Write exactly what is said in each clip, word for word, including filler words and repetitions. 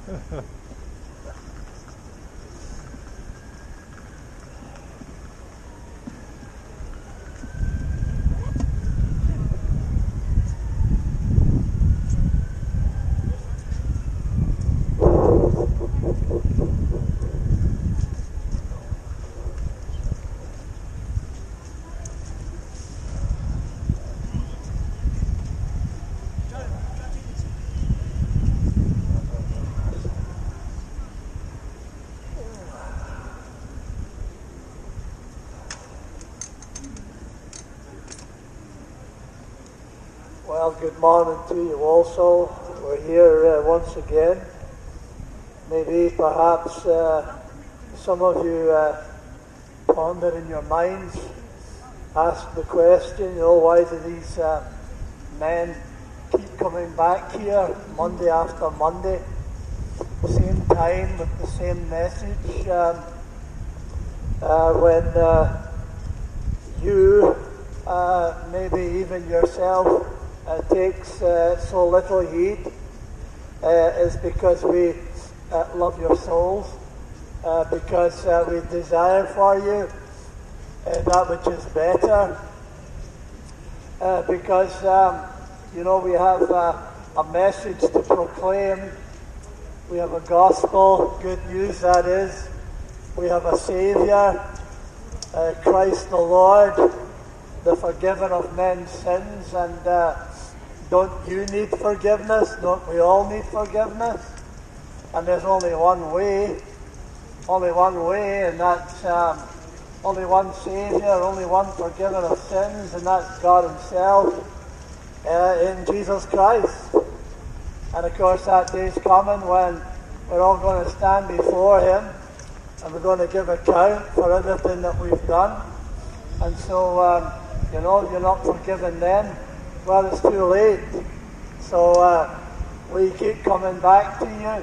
Well, good morning to you also. We're here uh, once again. Maybe perhaps uh, some of you uh, ponder in your minds, ask the question, you know, why do these uh, men keep coming back here Monday after Monday, same time with the same message, um, uh, when uh, you, uh, maybe even yourself, Uh, takes uh, so little heed uh, is because we uh, love your souls, uh, because uh, we desire for you uh, that which is better, uh, because um, you know we have uh, a message to proclaim. We have a gospel, good news that is. We have a Saviour, uh, Christ the Lord, the forgiver of men's sins, and uh, don't you need forgiveness? Don't we all need forgiveness? And there's only one way, only one way, and that's um, only one Saviour, only one forgiver of sins, and that's God Himself uh, in Jesus Christ. And of course that day's coming when we're all going to stand before Him, and we're going to give account for everything that we've done. And so, um, you know, if you're not forgiven then, well, it's too late. So uh, we keep coming back to you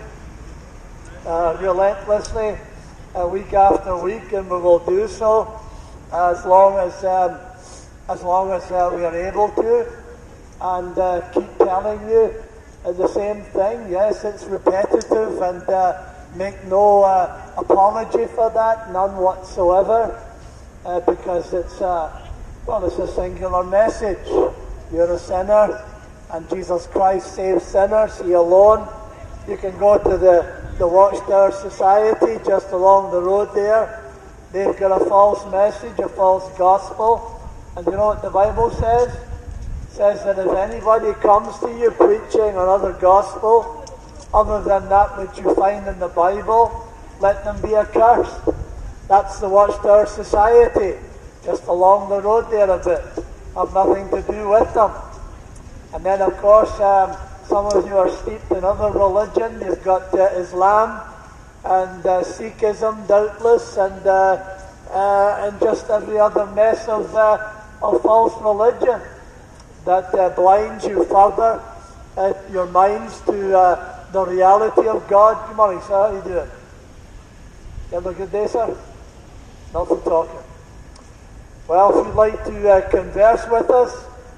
uh, relentlessly, uh, week after week, and we will do so as long as um, as long as uh, we are able to, and uh, keep telling you uh, the same thing. Yes, it's repetitive, and uh, make no uh, apology for that, none whatsoever, uh, because it's uh, well, it's a singular message. You're a sinner, and Jesus Christ saves sinners, He alone. You can go to the, the Watchtower Society just along the road there. They've got a false message, a false gospel. And you know what the Bible says? It says that if anybody comes to you preaching another gospel, other than that which you find in the Bible, let them be accursed. That's the Watchtower Society, just along the road there a bit. Have nothing to do with them. And then, of course, um, some of you are steeped in other religion. You've got uh, Islam and uh, Sikhism, doubtless, and uh, uh, and just every other mess of uh, of false religion that uh, blinds you further, uh, your minds to uh, the reality of God. Good morning, sir. How are you doing? You have a good day, sir? Not for talking. Well, if you'd like to uh, converse with us,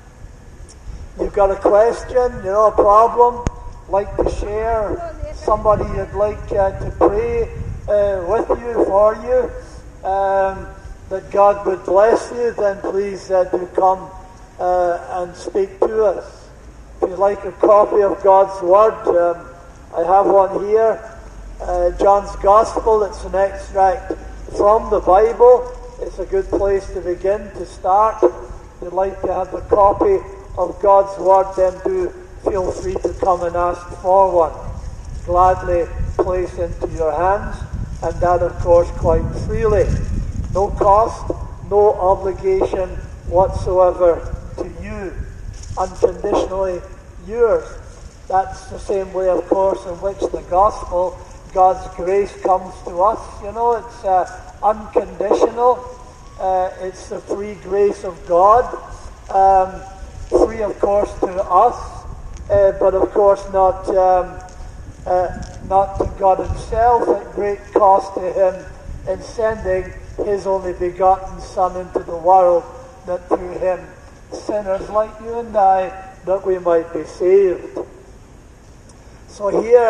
you've got a question, you know, a problem, like to share, somebody you'd like uh, to pray uh, with you, for you, um, that God would bless you, then please uh, do come uh, and speak to us. If you'd like a copy of God's Word, um, I have one here, uh, John's Gospel. It's an extract from the Bible. It's a good place to begin, to start. If you'd like to have a copy of God's Word, then do feel free to come and ask for one. Gladly place into your hands, and that, of course, quite freely. No cost, no obligation whatsoever to you. Unconditionally yours. That's the same way, of course, in which the gospel, God's grace, comes to us. You know, it's uh, unconditional. Uh, it's the free grace of God. Um, free, of course, to us, uh, but of course not um, uh, not to God Himself, at great cost to Him in sending His only begotten Son into the world, that through Him sinners like you and I, that we might be saved. So here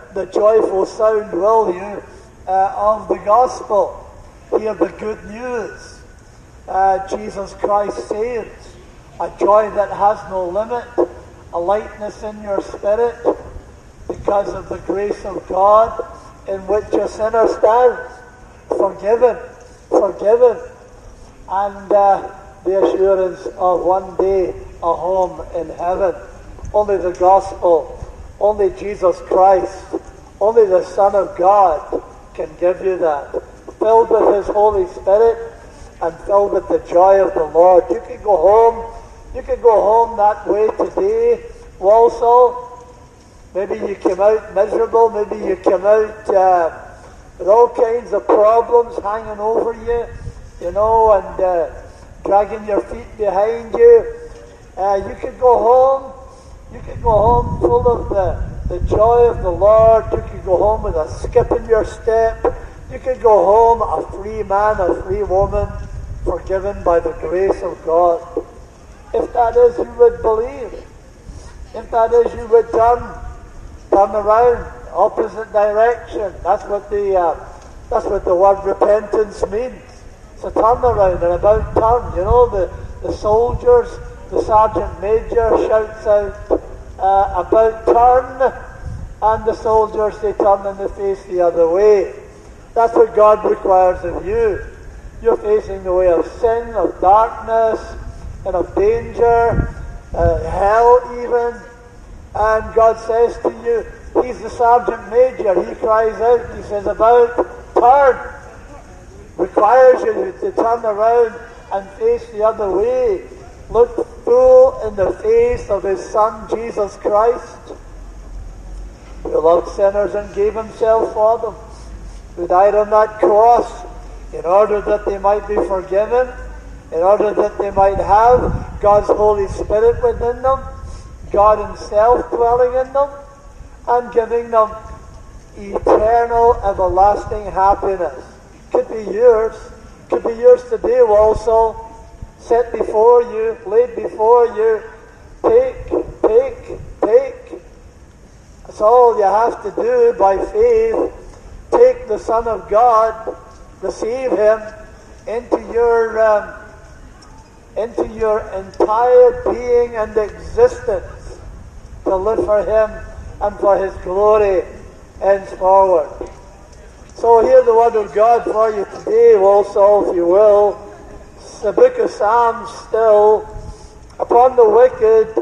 the joyful sound, will you, uh, of the gospel. Hear the good news. Uh, Jesus Christ saves. A joy that has no limit. A lightness in your spirit because of the grace of God in which a sinner stands. Forgiven. Forgiven. And uh, the assurance of one day a home in heaven. Only the gospel, only Jesus Christ, only the Son of God can give you that. Filled with His Holy Spirit and filled with the joy of the Lord. You can go home, you can go home that way today, Walsall. Maybe you came out miserable, maybe you came out uh, with all kinds of problems hanging over you, you know, and uh, dragging your feet behind you. Uh, you could go home, you could go home full of the, the joy of the Lord. You could go home with a skip in your step. You could go home a free man, a free woman, forgiven by the grace of God. If that is, you would believe. If that is, you would turn, turn around, opposite direction. That's what the uh, that's what the word repentance means. It's a turn around, an about turn. You know, the, the soldiers, the sergeant major shouts out uh, about turn, and the soldiers, they turn and they face the other way. That's what God requires of you. You're facing the way of sin, of darkness, and of danger, uh, hell even. And God says to you, He's the sergeant major. He cries out, He says, about turn. Requires you to turn around and face the other way. Look full in the face of His Son, Jesus Christ, who loved sinners and gave Himself for them, who died on that cross in order that they might be forgiven, in order that they might have God's Holy Spirit within them, God Himself dwelling in them, and giving them eternal, everlasting happiness. Could be yours. Could be yours today also. Set before you, laid before you. Take, take, take. That's all you have to do by faith. Take the Son of God, receive Him into your um, into your entire being and existence, to live for Him and for His glory henceforward. So hear the word of God for you today also, if you will. It's the book of Psalms still. Upon the wicked,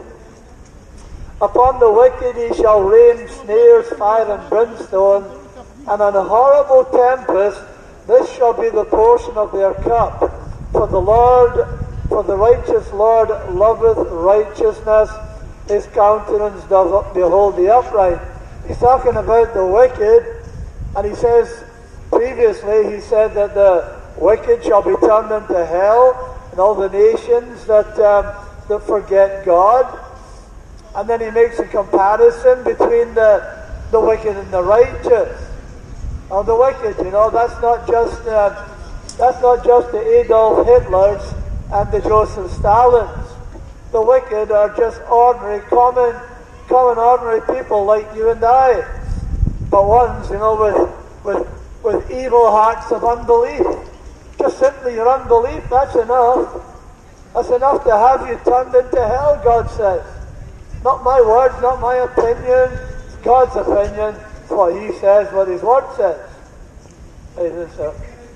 upon the wicked He shall rain snares, fire and brimstone, and an horrible tempest. This shall be the portion of their cup. For the Lord, for the righteous Lord loveth righteousness. His countenance doth behold the upright. He's talking about the wicked, and he says, previously he said that the wicked shall be turned into hell, and all the nations that um, that forget God. And then he makes a comparison between the the wicked and the righteous. Now the wicked, you know, that's not just uh, that's not just the Adolf Hitlers and the Joseph Stalins. The wicked are just ordinary, common, common, ordinary people like you and I, but ones, you know, with with with evil hearts of unbelief. Just simply your unbelief, that's enough. That's enough to have you turned into hell, God says. Not my words, not my opinion. It's God's opinion. It's what He says, what His word says. Isn't it, sir?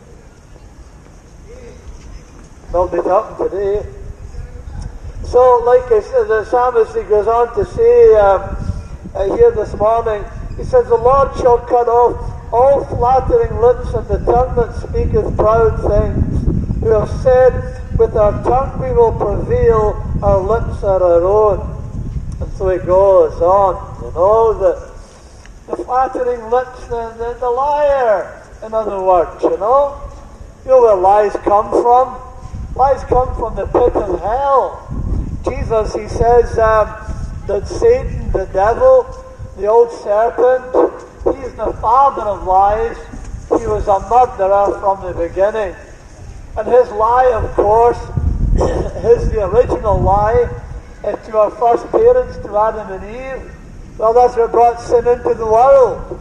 I'll be talking today. So, like I said, the psalmist, he goes on to say um, uh, here this morning, he says, the Lord shall cut off all flattering lips and the tongue that speaketh proud things, who have said, with our tongue we will prevail, our lips are our own. And so he goes on, you know, the, the flattering lips, the, the, the liar, in other words, you know. You know where lies come from? Lies come from the pit of hell. Jesus, he says um, that Satan, the devil, the old serpent, he is the father of lies. He was a murderer from the beginning. And his lie, of course, his the original lie, is to our first parents, to Adam and Eve. Well, that's what brought sin into the world.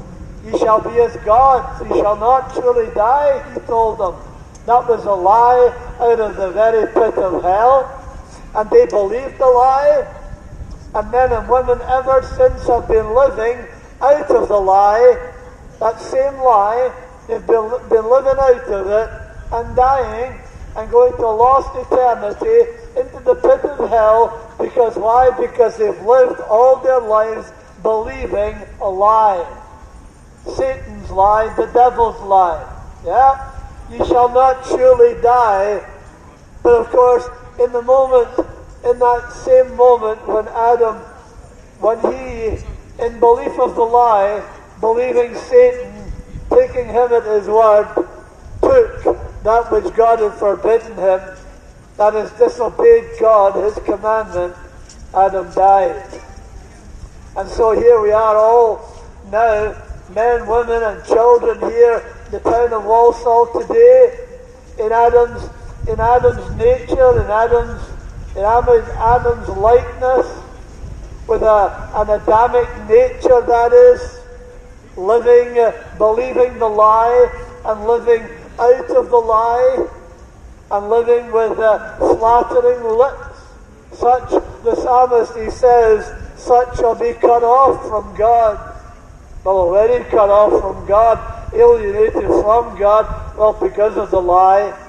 Ye shall be as gods. Ye shall not surely die, he told them. That was a lie out of the very pit of hell. And they believed the lie. And men and women ever since have been living out of the lie. That same lie. They've been, been living out of it and dying and going to lost eternity into the pit of hell. Because why? Because they've lived all their lives believing a lie. Satan's lie, the devil's lie. Yeah? You shall not surely die. But of course, in the moment, in that same moment when Adam, when he, in belief of the lie, believing Satan, taking him at his word, took that which God had forbidden him, that is, disobeyed God, his commandment, Adam died. And so here we are all now, men, women and children here in the town of Walsall today, in Adam's in Adam's nature, in Adam's in Adam's, Adam's likeness, with a, an Adamic nature, that is, living, uh, believing the lie and living out of the lie and living with uh, flattering lips. Such, the psalmist, he says, such shall be cut off from God. Well, already cut off from God, alienated from God, well, because of the lie.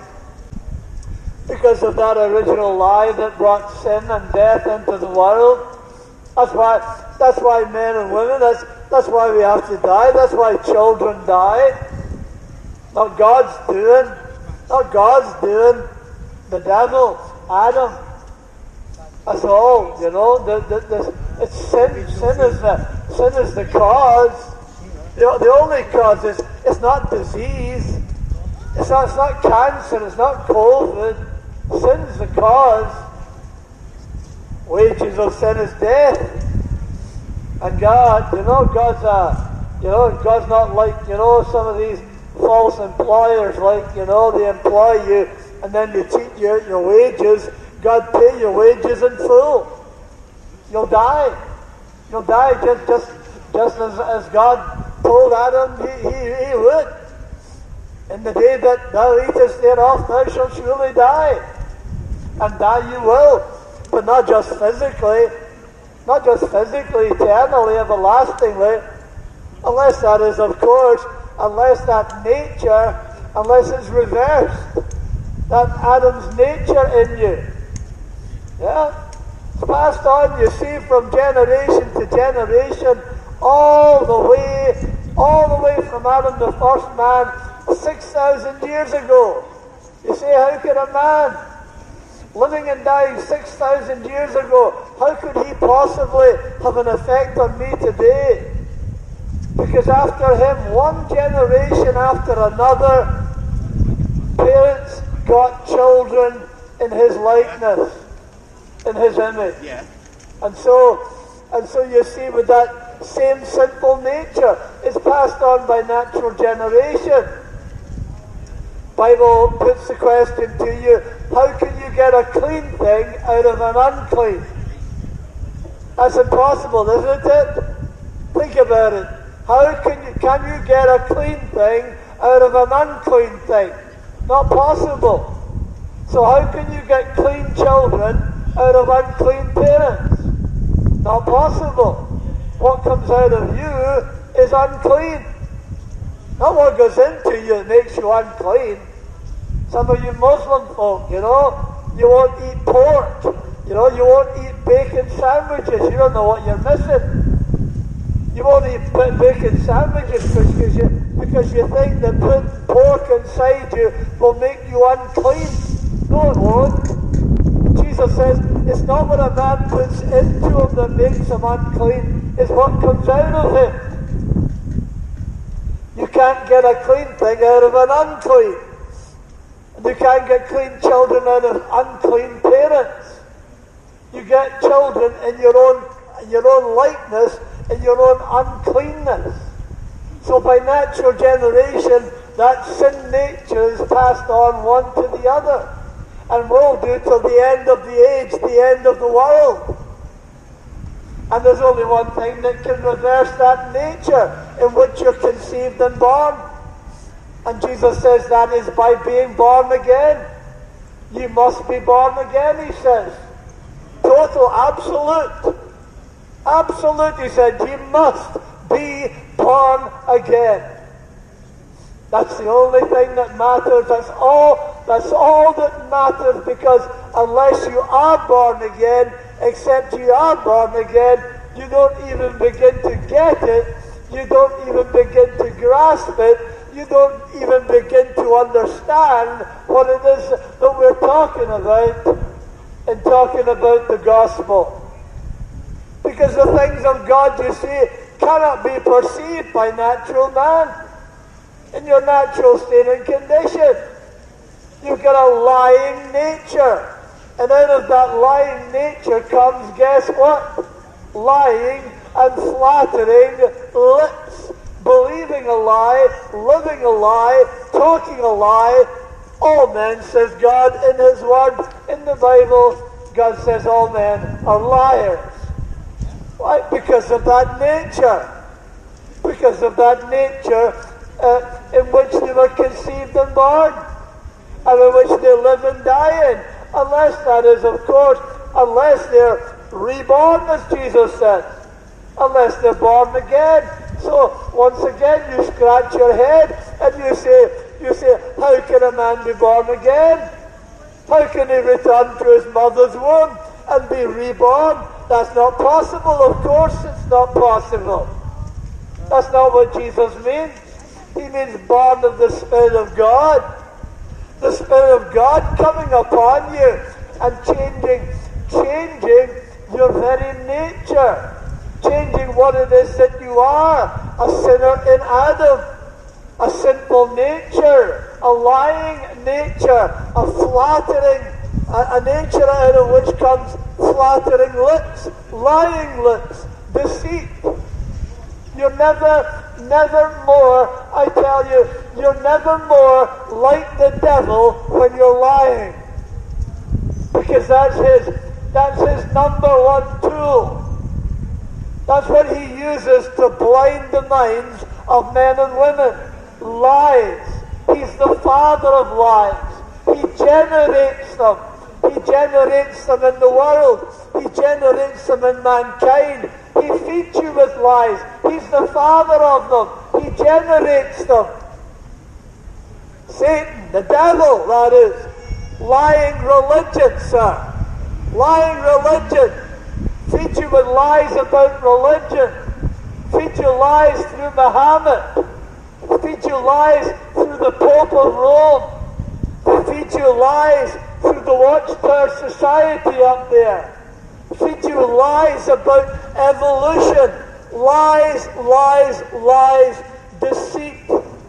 Because of that original lie that brought sin and death into the world. That's why, that's why men and women, that's, that's why we have to die. That's why children die. Not God's doing. Not God's doing. The devil, Adam. That's all, you know. The, the, the, it's sin. Sin is the, sin is the cause. The, the only cause is, it's not disease. It's not, it's not cancer. It's not COVID. Sin's the cause. Wages of sin is death. And God, you know, God's a, you know, God's not like, you know, some of these false employers, like, you know, they employ you and then they cheat you out your wages. God pay your wages in full. You'll die. You'll die just just, just as, as God told Adam he, he, he would. In the day that thou eatest thereof, thou shalt surely die. And die you will. But not just physically. Not just physically, eternally, everlastingly. Unless that is, of course, unless that nature, unless it's reversed. That Adam's nature in you. Yeah? It's passed on, you see, from generation to generation, all the way, all the way from Adam the first man, six thousand years ago. You see, how could a man living and dying six thousand years ago, how could he possibly have an effect on me today? Because after him, one generation after another, parents got children in his likeness, in his image. Yeah. And so, and so you see, with that same sinful nature, it's passed on by natural generation. Bible puts the question to you, how can you get a clean thing out of an unclean? That's impossible, isn't it? Think about it. How can you, can you get a clean thing out of an unclean thing? Not possible. So how can you get clean children out of unclean parents? Not possible. What comes out of you is unclean. Not what goes into you that makes you unclean. Some of you Muslim folk, you know, you won't eat pork. You know, you won't eat bacon sandwiches. You don't know what you're missing. You won't eat bacon sandwiches because you, because you think that putting pork inside you will make you unclean. No, it won't. Jesus says, it's not what a man puts into him that makes him unclean. It's what comes out of him. You can't get a clean thing out of an unclean. You can't get clean children out of unclean parents. You get children in your own, your own likeness, in your own uncleanness. So by natural generation, that sin nature is passed on one to the other. And will do till the end of the age, the end of the world. And there's only one thing that can reverse that nature in which you're conceived and born. And Jesus says that is by being born again. You must be born again, he says. Total, absolute. Absolute, he said. You must be born again. That's the only thing that matters. That's all, that's all that matters, because unless you are born again, except you are born again, you don't even begin to get it. You don't even begin to grasp it. You don't even begin to understand what it is that we're talking about in talking about the gospel. Because the things of God, you see, cannot be perceived by natural man in your natural state and condition. You've got a lying nature. And out of that lying nature comes, guess what? Lying and flattering lips. Believing a lie, living a lie, talking a lie. All men, says God in his word, in the Bible, God says all men are liars. Why? Because of that nature. Because of that nature uh, in which they were conceived and born, and in which they live and die in. Unless that is, of course, unless they're reborn, as Jesus said. Unless they're born again. So, once again, you scratch your head and you say, you say, how can a man be born again? How can he return to his mother's womb and be reborn? That's not possible, of course it's not possible. That's not what Jesus means. He means born of the Spirit of God. The Spirit of God coming upon you and changing, changing your very nature. Changing what it is that you are. A sinner in Adam. A sinful nature. A lying nature. A flattering, a, a nature out of which comes flattering lips. Lying lips. Deceit. You're never, never more, I tell you, you're never more like the devil when you're lying. Because that's his, that's his number one tool. That's what he uses to blind the minds of men and women. Lies. He's the father of lies. He generates them. He generates them in the world. He generates them in mankind. He feeds you with lies. He's the father of them. He generates them. Satan, the devil, that is. Lying religion, sir. Lying religion. Feed you with lies about religion. Feed you lies through Muhammad. Feed you lies through the Pope of Rome. Feed you lies through the Watchtower Society up there. Feed you lies about evolution. Lies, lies, lies. Deceit.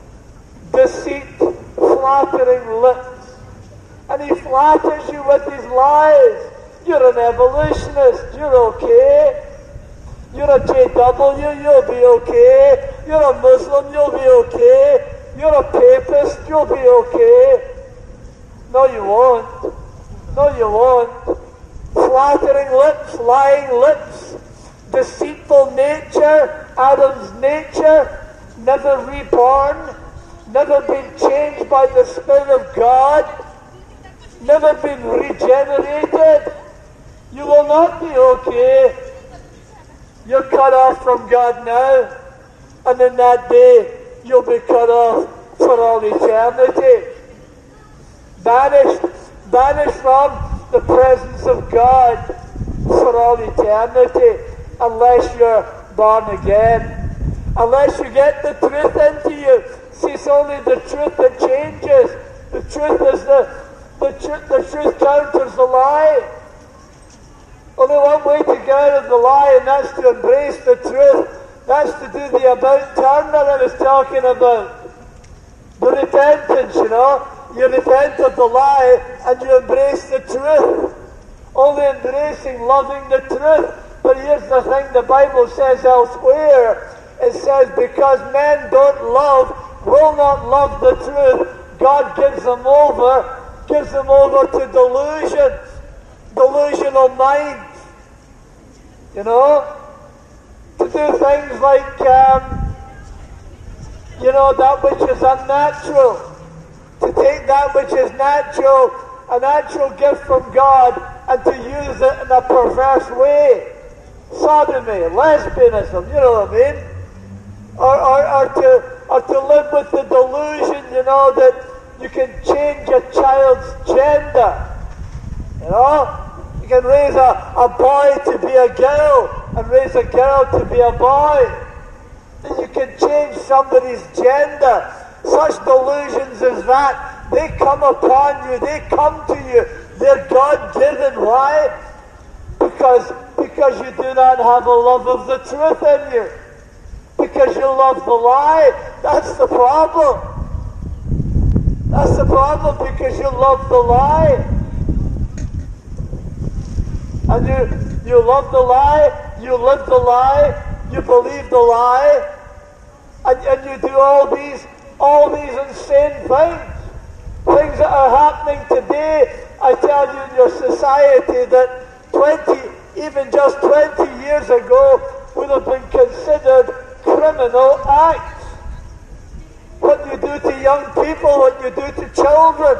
Deceit. Flattering lips. And he flatters you with these lies. You're an evolutionist, you're okay. You're a J W, you'll be okay. You're a Muslim, you'll be okay. You're a papist, you'll be okay. No, you won't. No, you won't. Flattering lips, lying lips, deceitful nature, Adam's nature, never reborn, never been changed by the Spirit of God, never been regenerated. You will not be okay. You're cut off from God now, and in that day you'll be cut off for all eternity. Banished, banished from the presence of God for all eternity, unless you're born again. Unless you get the truth into you. See, it's only the truth that changes. The truth is the, the, tr- the truth counters the lie. Only one way to get out of the lie, and that's to embrace the truth. That's to do the about turn that I was talking about. The repentance, you know. You repent of the lie and you embrace the truth. Only embracing, loving the truth. But here's the thing the Bible says elsewhere. It says, because men don't love, will not love the truth, God gives them over, gives them over to delusion. Delusional minds. You know? do things like, um, you know, that which is unnatural. To take that which is natural, a natural gift from God, and to use it in a perverse way. Sodomy, lesbianism, you know what I mean? Or, or, or, to, or to live with the delusion, you know, that you can change a child's gender. You know? You can raise a, a boy to be a girl, and raise a girl to be a boy. That you can change somebody's gender. Such delusions as that, they come upon you, they come to you, they're God-given. Why? Because, because you do not have a love of the truth in you. Because you love the lie. That's the problem. That's the problem, because you love the lie. And you, you love the lie, you live the lie, you believe the lie, and, and you do all these All these insane things, things that are happening today. I tell you, in your society, that twenty, even just twenty years ago, would have been considered criminal acts. What you do to young people, what you do to children.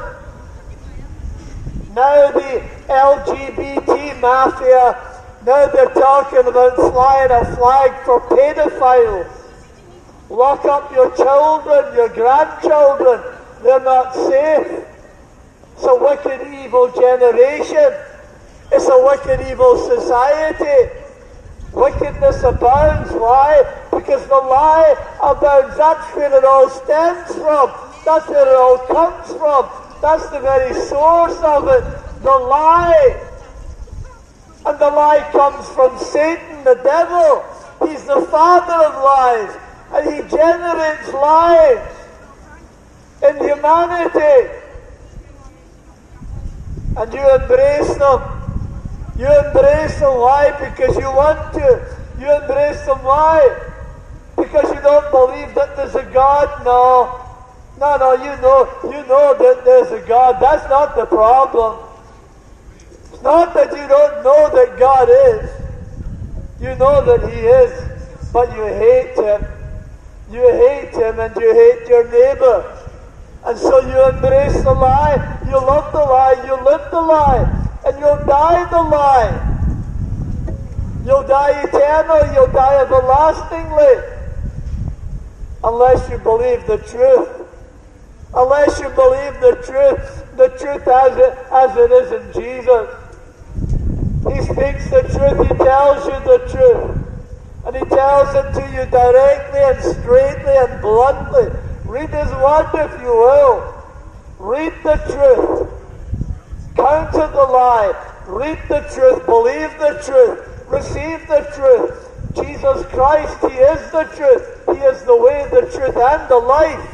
Now the L G B T mafia, now they're talking about flying a flag for pedophiles. Lock up your children, your grandchildren. They're not safe. It's a wicked, evil generation. It's a wicked, evil society. Wickedness abounds. Why? Because the lie abounds. That's where it all stems from. That's where it all comes from. That's the very source of it. The lie. And the lie comes from Satan, the devil. He's the father of lies. And he generates lies in humanity. And you embrace them. You embrace them. Why? Because you want to. You embrace them. Why? Because you don't believe that there's a God. No. No, no, you know, you know that there's a God. That's not the problem. It's not that you don't know that God is. You know that He is, but you hate Him. You hate Him and you hate your neighbor. And so you embrace the lie, you love the lie, you live the lie, and you'll die the lie. You'll die eternally, you'll die everlastingly. Unless you believe the truth. Unless you believe the truth, the truth as it, as it is in Jesus. He speaks the truth, He tells you the truth. And He tells it to you directly and straightly and bluntly. Read His word if you will. Read the truth. Counter the lie. Read the truth. Believe the truth. Receive the truth. Jesus Christ, He is the truth. He is the way, the truth, and the life.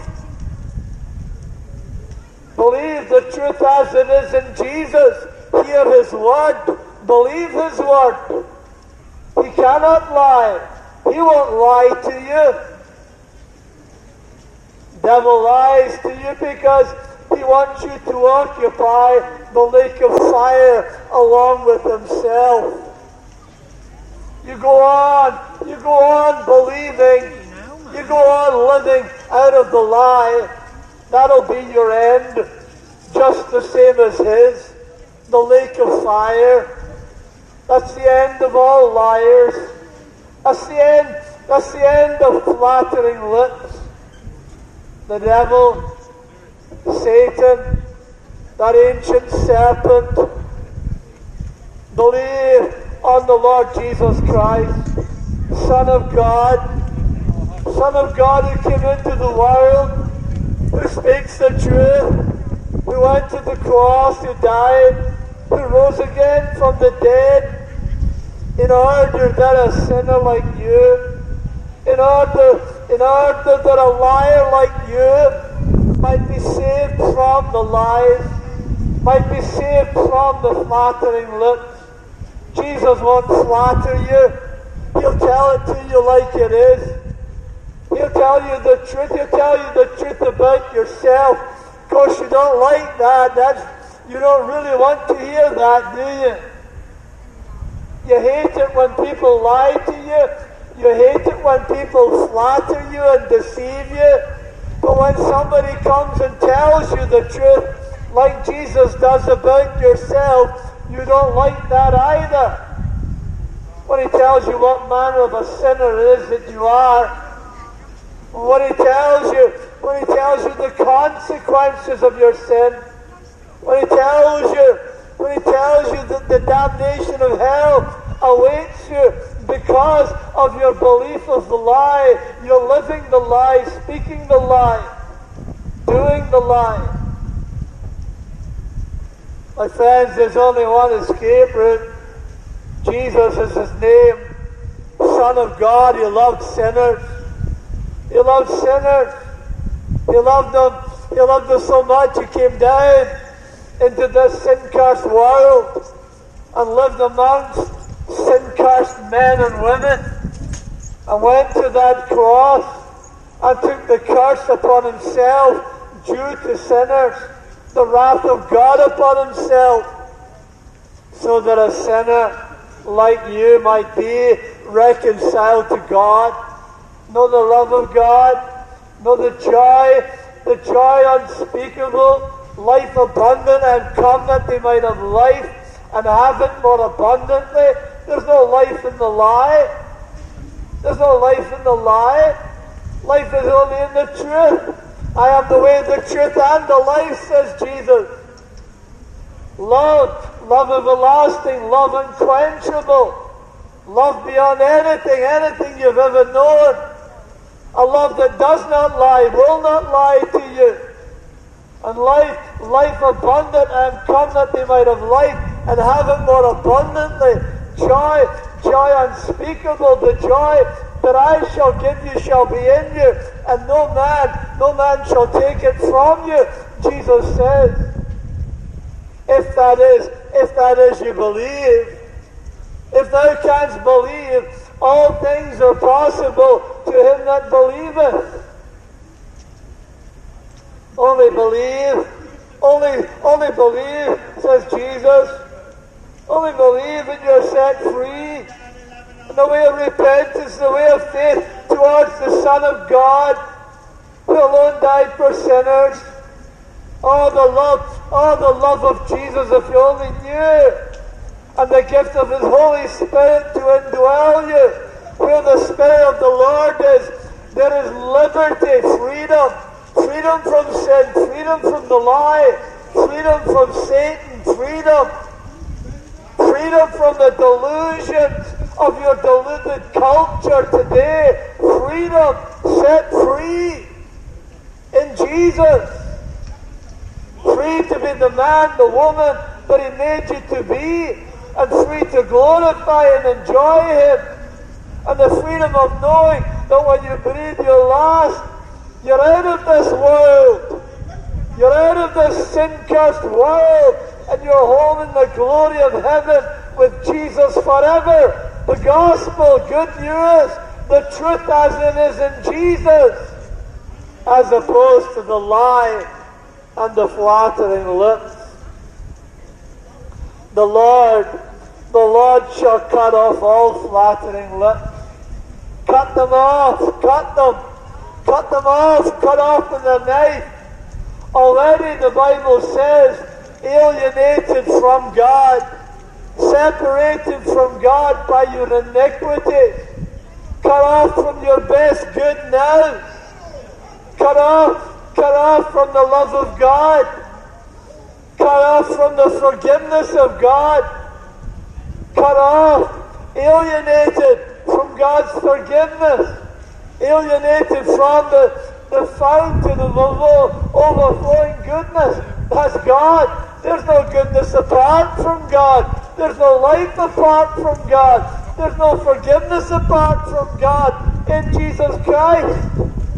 Believe the truth as it is in Jesus. Hear His word. Believe His word. He cannot lie. He won't lie to you. Devil lies to you because he wants you to occupy the lake of fire along with himself. You go on, you go on believing, you go on living out of the lie. That'll be your end, just the same as his, the lake of fire. That's the end of all liars. That's the end, that's the end of flattering lips. The devil, Satan, that ancient serpent. Believe on the Lord Jesus Christ, Son of God, Son of God who came into the world, who speaks the truth, who went to the cross, who died, who rose again from the dead, in order that a sinner like you, in order, in order that a liar like you might be saved from the lies, might be saved from the flattering lips. Jesus won't flatter you. He'll tell it to you like it is. He'll tell you the truth. He'll tell you the truth about yourself. Of course, you don't like that. That's, you don't really want to hear that, do you? You hate it when people lie to you. You hate it when people flatter you and deceive you. But when somebody comes and tells you the truth, like Jesus does about yourself, you don't like that either. When he tells you what manner of a sinner it is that you are, when he tells you, when he tells you the consequences of your sin, when he tells you, when he tells you that the damnation of hell awaits you because of your belief of the lie, you're living the lie, speaking the lie, doing the lie. My friends, there's only one escape route. Jesus is his name. Son of God, he loved sinners. He loved sinners. He loved them. He loved them so much he came down into this sin-cursed world and lived amongst sin-cursed men and women and went to that cross and took the curse upon himself due to sinners, the wrath of God upon himself, so that a sinner like you might be reconciled to God, know the love of God, know the joy, the joy unspeakable, life abundant, and come that they might have life and have it more abundantly. There's no life in the lie. There's no life in the lie. Life is only in the truth. I am the way, the truth, and the life, says Jesus. Love, love everlasting, love unquenchable, love beyond anything, anything you've ever known. A love that does not lie, will not lie to you. And life, life abundant, and come that they might have life and have it more abundantly. Joy, joy unspeakable, the joy that I shall give you shall be in you, and no man, no man shall take it from you, Jesus says. If that is, if that is you believe, if thou canst believe, all things are possible to him that believeth. Only believe, only, only believe, says Jesus. Only believe and you're set free. And the way of repentance, the way of faith towards the Son of God, who alone died for sinners. Oh, the love, oh, the love of Jesus, if you only knew. And the gift of his Holy Spirit to indwell you. Where the Spirit of the Lord is, there is liberty, freedom. Freedom from sin, freedom from the lie, freedom from Satan, freedom. Freedom from the delusions of your deluded culture today. Freedom, set free in Jesus. Free to be the man, the woman that he made you to be, and free to glorify and enjoy him. And the freedom of knowing that when you breathe your last, you're out of this world. You're out of this sin-cursed world, and you're home in the glory of heaven with Jesus forever. The gospel, good news, the truth as it is in Jesus, as opposed to the lie and the flattering lips. The Lord, the Lord shall cut off all flattering lips. Cut them off, cut them, cut them off, cut off with a knife. Already the Bible says, alienated from God, separated from God by your iniquity, cut off from your best good now, cut off, cut off from the love of God, cut off from the forgiveness of God, cut off, alienated from God's forgiveness, alienated from the, the fountain of overflowing goodness. That's God. There's no goodness apart from God. There's no life apart from God. There's no forgiveness apart from God in Jesus Christ.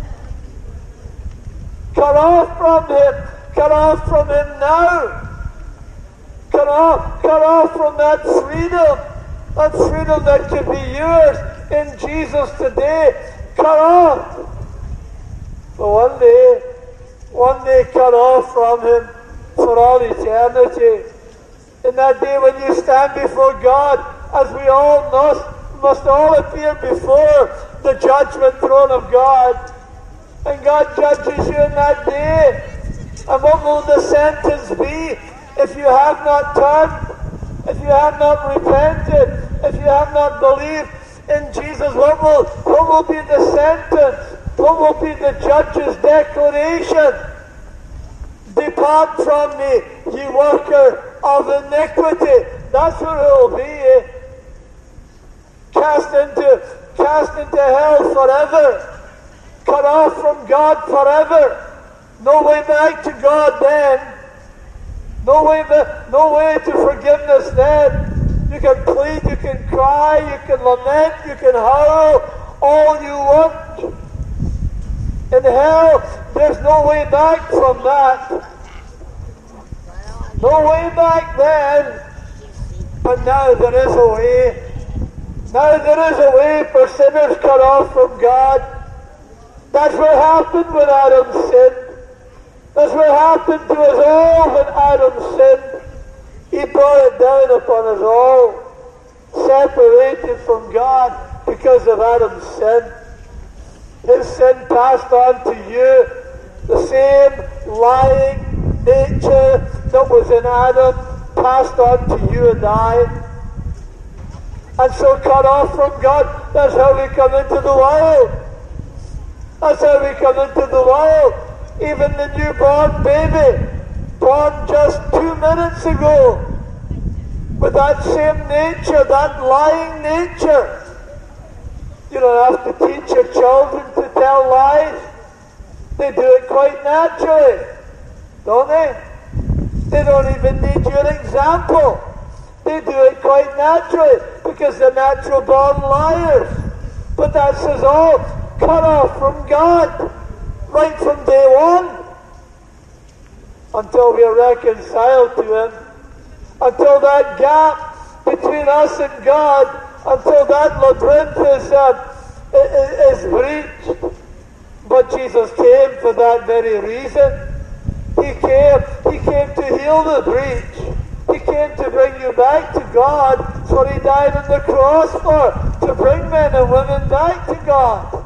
Cut off from Him. Cut off from Him now. Cut off, cut off from that freedom. That freedom that can be yours in Jesus today. Cut off. But one day, one day cut off from Him for all eternity. In that day when you stand before God, as we all must, must all appear before the judgment throne of God. And God judges you in that day. And what will the sentence be if you have not turned, if you have not repented, if you have not believed in Jesus? What will, what will be the sentence? What will be the judge's declaration? Depart from me, ye worker of iniquity. That's what it will be. Cast into, cast into hell forever. Cut off from God forever. No way back to God then. No way, no way to forgiveness then. You can plead, you can cry, you can lament, you can howl all you want. In hell, there's no way back from that. No way back then. But now there is a way. Now there is a way for sinners cut off from God. That's what happened with Adam's sin. That's what happened to us all when Adam sinned. He brought it down upon us all, separated from God because of Adam's sin. His sin passed on to you. The same lying nature that was in Adam passed on to you and I. And so cut off from God, that's how we come into the world. That's how we come into the world. Even the newborn baby, born just two minutes ago, with that same nature, that lying nature. You don't have to teach your children to tell lies. They do it quite naturally, don't they? They don't even need your example. They do it quite naturally because they're natural born liars. But that's us all cut off from God right from day one until we are reconciled to Him, until that gap between us and God, until that labyrinth is, uh, is breached. But Jesus came for that very reason. He came, He came to heal the breach. He came to bring you back to God. That's what He died on the cross for, to bring men and women back to God.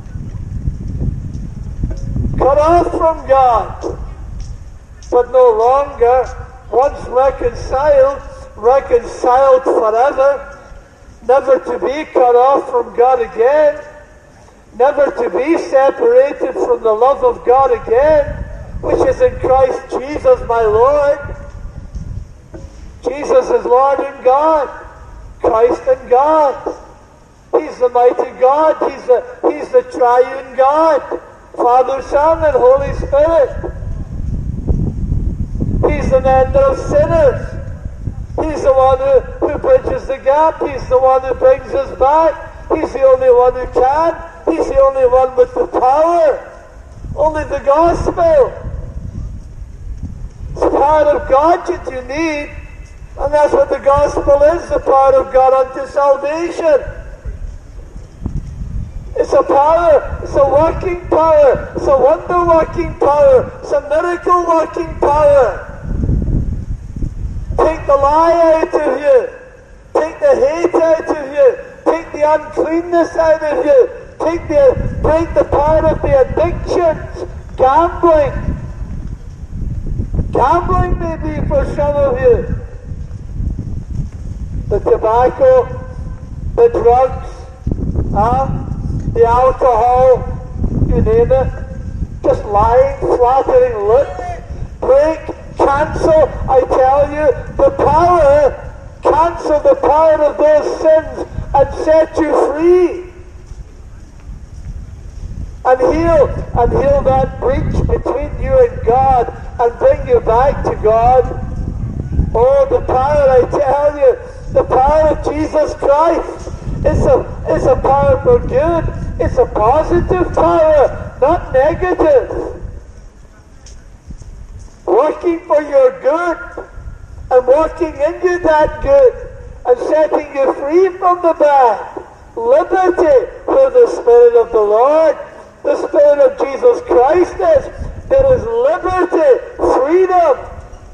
Cut off from God, but no longer, once reconciled, reconciled forever, never to be cut off from God again, never to be separated from the love of God again, which is in Christ Jesus my Lord. Jesus is Lord and God, Christ and God. He's the mighty God, He's the, he's the triune God, Father, Son, and Holy Spirit. He's the mender of sinners. He's the one who, who bridges the gap. He's the one who brings us back. He's the only one who can. He's the only one with the power. Only the gospel. It's the power of God that you need. And that's what the gospel is, the power of God unto salvation. It's a power, it's a working power, it's a wonder-working power, it's a miracle-working power. Take the lie out of you, take the hate out of you, take the uncleanness out of you, take the, break the power of the addictions, gambling. Gambling may be for some of you. The tobacco, the drugs, huh? The alcohol, you name it, just lying, flattering looks, break, cancel, I tell you, the power, cancel the power of those sins and set you free. And heal, and heal that breach between you and God and bring you back to God. Oh, the power, I tell you, the power of Jesus Christ. It's a, it's a power for good. It's a positive power, not negative. Working for your good and working in you that good and setting you free from the bad. Liberty where the Spirit of the Lord, the Spirit of Jesus Christ is. There is liberty, freedom.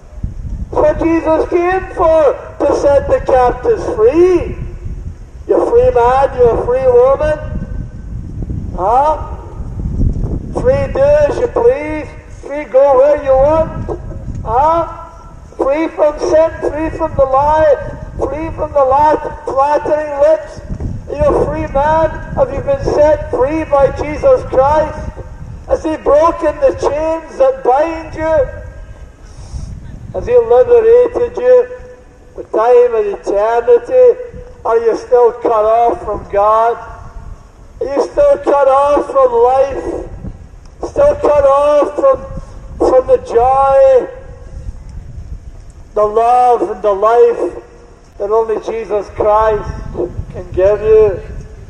That's what Jesus came for, to set the captives free. You're free. free man, you're a free woman. Huh? Free do as you please. Free go where you want. Huh? Free from sin, free from the lie, free from the lat- flattering lips. Are you a free man? Have you been set free by Jesus Christ? Has He broken the chains that bind you? Has He liberated you? The time of eternity? Are you still cut off from God? Are you still cut off from life? Still cut off from, from the joy, the love, and the life that only Jesus Christ can give you?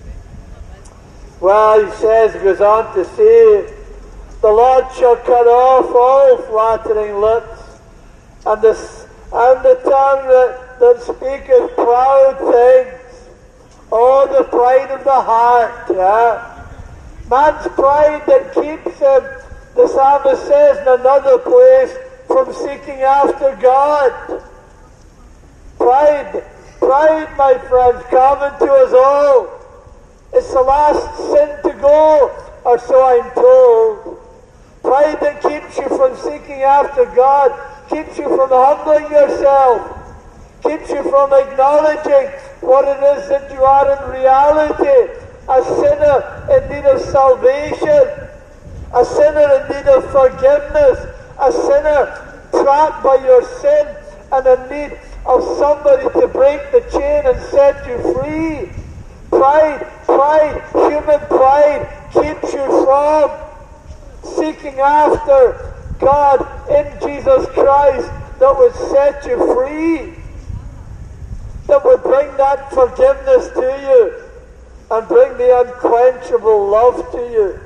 Well, he says, he goes on to say, the Lord shall cut off all flattering lips, and the, and the tongue that, that speaketh proud things, all the pride of the heart. Yeah? Man's pride that keeps him, the psalmist says in another place, from seeking after God. Pride, pride, my friends, common to us all. It's the last sin to go, or so I'm told. Pride that keeps you from seeking after God, keeps you from humbling yourself, keeps you from acknowledging what it is that you are in reality, a sinner in need of salvation, a sinner in need of forgiveness, a sinner trapped by your sin and in need of somebody to break the chain and set you free. Pride, pride, human pride keeps you from seeking after God in Jesus Christ that would set you free, that would bring that forgiveness to you and bring the unquenchable love to you.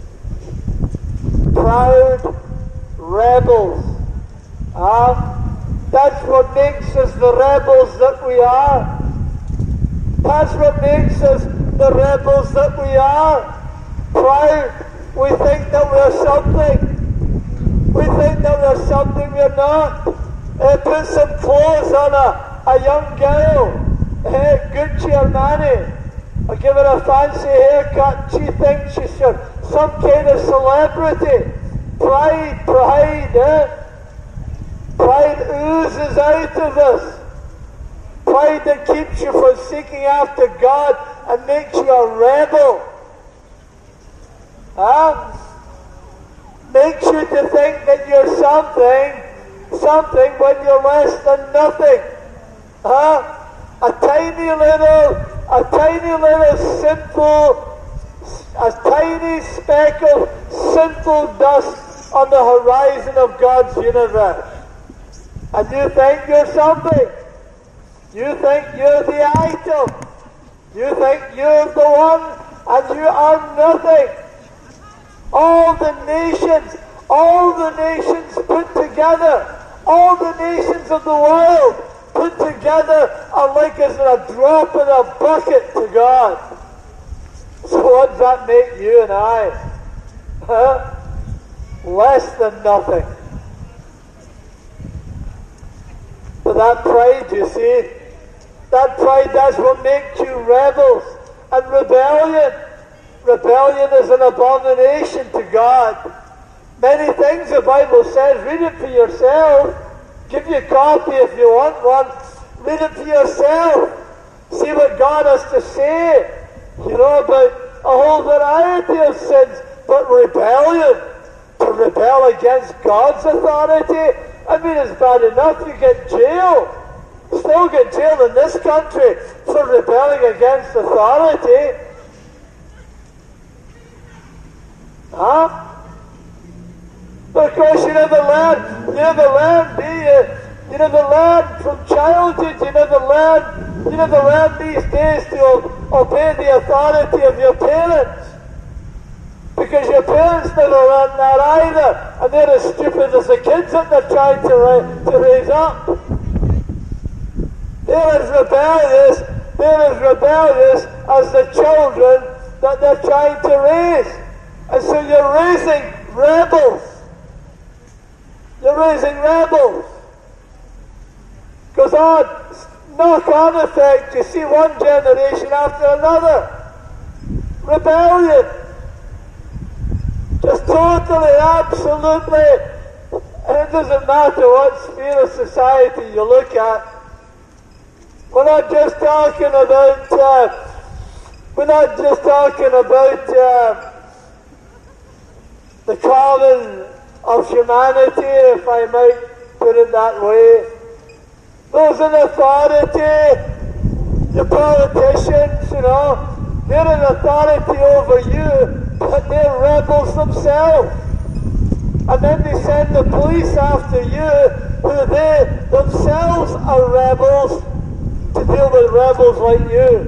Proud rebels. Ah, that's what makes us the rebels that we are. That's what makes us the rebels that we are. Proud. We think that we're something. We think that we're something we're not. Uh, put some clothes on a, a young girl. Uh, Gucci Armani. Or give her a fancy haircut. She thinks she's some kind of celebrity. Pride, pride, eh? Pride oozes out of us. Pride that keeps you from seeking after God and makes you a rebel. Huh? Makes you to think that you're something, something when you're less than nothing. Huh? A tiny little, a tiny little sinful, a tiny speck of sinful dust on the horizon of God's universe. And you think you're something. You think you're the item. You think you're the one, and you are nothing. All the nations, all the nations put together, all the nations of the world put together are like as a drop in a bucket to God. So what does that make you and I? Huh? Less than nothing. But that pride, you see, that pride, that's what makes you rebels. And rebellion, rebellion is an abomination to God. Many things the Bible says, read it for yourself. Give you a copy if you want one. Read it for yourself. See what God has to say, you know, about a whole variety of sins. But rebellion, to rebel against God's authority, I mean, it's bad enough you get jail. Still get jailed in this country for rebelling against authority. Huh? Because you never learn, you never learn, do you? You never learn from childhood, you never learn, you never learn these days to obey the authority of your parents. Because your parents never learned that either, and they're as stupid as the kids that they're trying to, ra- to raise up. They're as rebellious, they're as rebellious as the children that they're trying to raise. And so you're raising rebels. You're raising rebels. Goes on, knock-on effect. You see one generation after another. Rebellion. Just totally, absolutely. And it doesn't matter what sphere of society you look at. We're not just talking about, uh, we're not just talking about uh, the common of humanity, if I might put it that way. Those in authority, the politicians, you know, they're in authority over you, but they're rebels themselves. And then they send the police after you, who they themselves are rebels, to deal with rebels like you.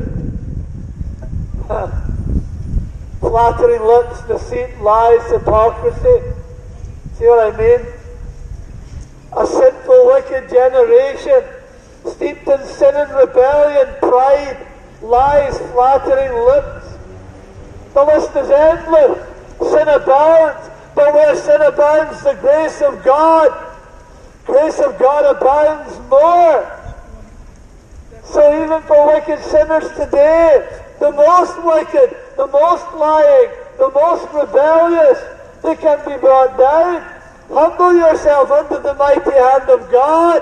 Flattering lips, deceit, lies, hypocrisy. See what I mean? A sinful, wicked generation, steeped in sin and rebellion, pride, lies, flattering lips. The list is endless. Sin abounds, but where sin abounds, the grace of God, grace of God abounds more. So even for wicked sinners today, the most wicked, the most lying, the most rebellious, they can be brought down. Humble yourself under the mighty hand of God.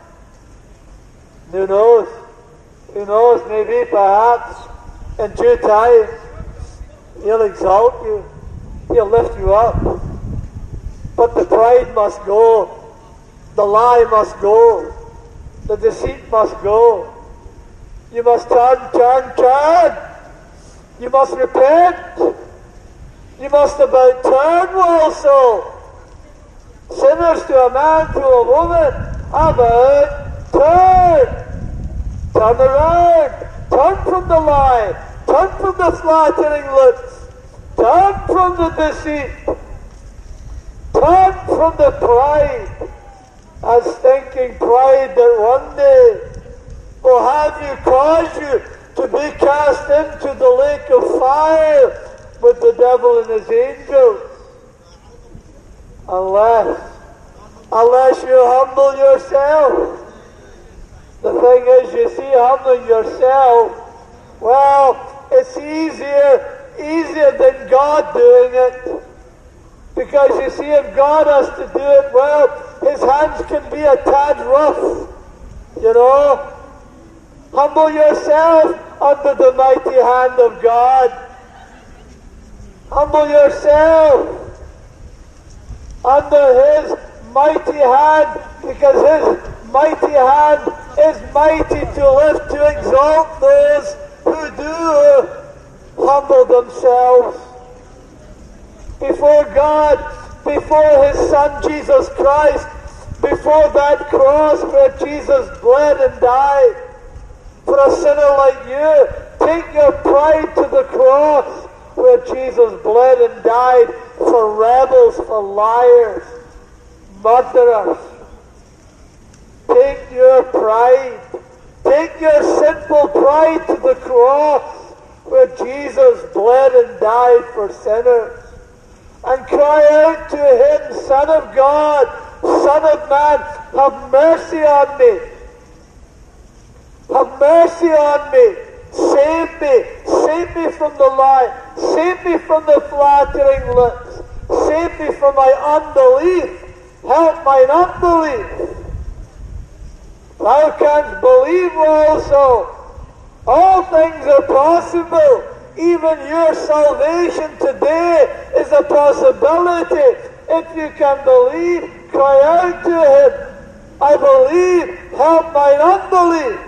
Who knows? Who knows? Maybe, perhaps, in due time, He'll exalt you. He'll lift you up. But the pride must go. The lie must go. The deceit must go. You must turn, turn, turn. You must repent. You must about turn also. Sinners to a man, to a woman, about turn. Turn around. Turn from the lie. Turn from the flattering lips. Turn from the deceit. Turn from the pride. And stinking pride that one day will have you, cause you to be cast into the lake of fire with the devil and his angels. Unless, unless you humble yourself. The thing is, you see, humbling yourself, well, it's easier, easier than God doing it. Because you see, if God has to do it, well, His hands can be a tad rough, you know. Humble yourself under the mighty hand of God. Humble yourself under His mighty hand, because His mighty hand is mighty to lift, to exalt those who do humble themselves before God, before His Son Jesus Christ, before that cross where Jesus bled and died. For a sinner like you, take your pride to the cross where Jesus bled and died for rebels, for liars, murderers. Take your pride, take your sinful pride to the cross where Jesus bled and died for sinners. And cry out to Him, Son of God, Son of Man, have mercy on me. Have mercy on me. Save me. Save me from the lie. Save me from the flattering lips. Save me from my unbelief. Help mine unbelief. Thou canst believe also. All things are possible. Even your salvation today is a possibility. If you can believe, cry out to Him. I believe. Help mine unbelief.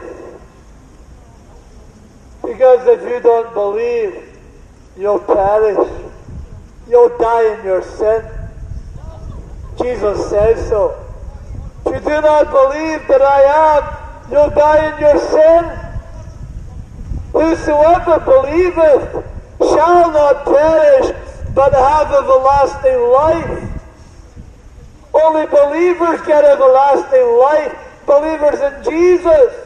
Because if you don't believe, you'll perish. You'll die in your sin. Jesus says so. If you do not believe that I am, you'll die in your sin. Whosoever believeth shall not perish, but have everlasting life. Only believers get everlasting life. Believers in Jesus.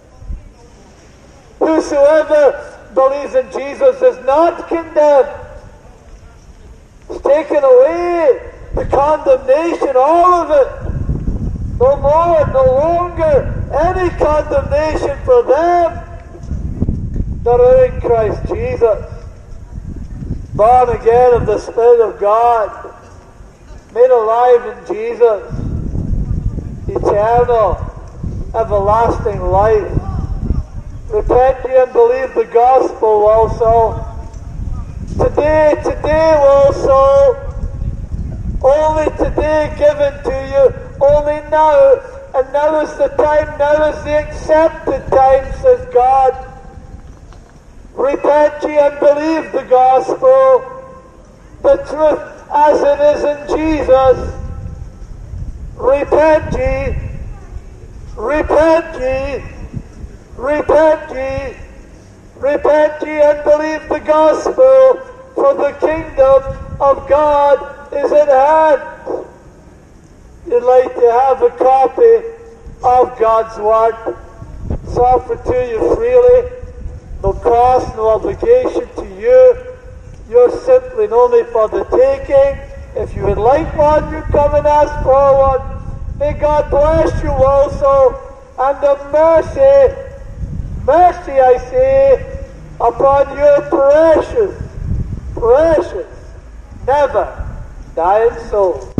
Whosoever believes in Jesus is not condemned. It's taken away the condemnation, all of it. No more, no longer any condemnation for them that are in Christ Jesus, born again of the Spirit of God, made alive in Jesus, eternal, everlasting life. Repent ye and believe the gospel also. Today, today also, only today given to you, only now, and now is the time, now is the accepted time, says God. Repent ye and believe the gospel, the truth as it is in Jesus. Repent ye, repent ye, repent ye, repent ye and believe the gospel, for the kingdom of God is at hand. You'd like to have a copy of God's Word. It's offered to you freely. No cost, no obligation to you. You're simply and only for the taking. If you would like one, you come and ask for one. May God bless you also, and have mercy, mercy I say, upon your precious, precious, never dying soul.